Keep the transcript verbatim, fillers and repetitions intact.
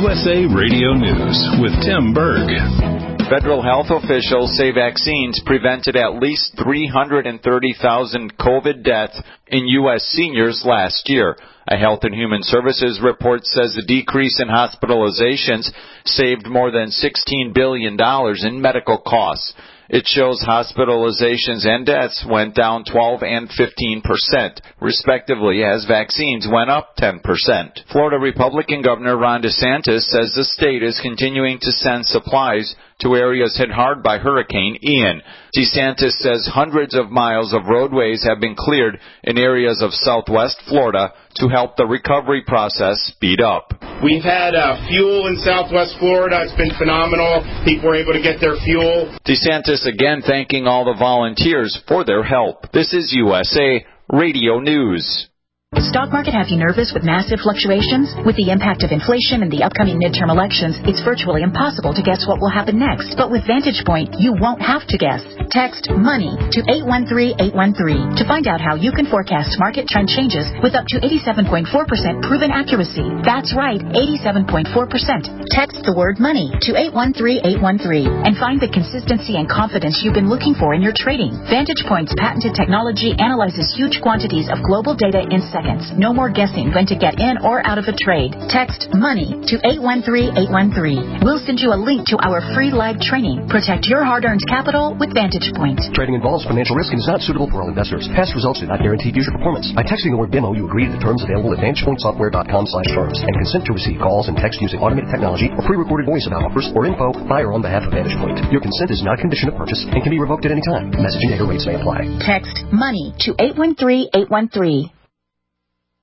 S A Radio News with Tim Berg. Federal health officials say vaccines prevented at least three hundred thirty thousand COVID deaths in U S seniors last year. A Health and Human Services report says the decrease in hospitalizations saved more than sixteen billion dollars in medical costs. It shows hospitalizations and deaths went down twelve and fifteen percent, respectively, as vaccines went up ten percent. Florida Republican Governor Ron DeSantis says the state is continuing to send supplies to areas hit hard by Hurricane Ian. DeSantis says hundreds of miles of roadways have been cleared in areas of southwest Florida to help the recovery process speed up. We've had uh, fuel in southwest Florida. It's been phenomenal. People were able to get their fuel. DeSantis again thanking all the volunteers for their help. This is U S A Radio News. The stock market have you nervous with massive fluctuations? With the impact of inflation and the upcoming midterm elections, it's virtually impossible to guess what will happen next. But with Vantage Point, you won't have to guess. Text MONEY to eight one three eight one three to find out how you can forecast market trend changes with up to eighty-seven point four percent proven accuracy. That's right, eighty-seven point four percent. Text the word MONEY to eight one three eight one three and find the consistency and confidence you've been looking for in your trading. Vantage Point's patented technology analyzes huge quantities of global data in seconds. No more guessing when to get in or out of a trade. Text MONEY to eight one three eight one three. We'll send you a link to our free live training. Protect your hard-earned capital with Vantage Point. Trading involves financial risk and is not suitable for all investors. Past results do not guarantee future performance. By texting the word demo, you agree to the terms available at vantage point software dot com slash terms and consent to receive calls and text using automated technology or pre-recorded voice about offers or info by or on behalf of Vantage Point. Your consent is not a condition of purchase and can be revoked at any time. Message and data rates may apply. Text MONEY to eight one three eight one three.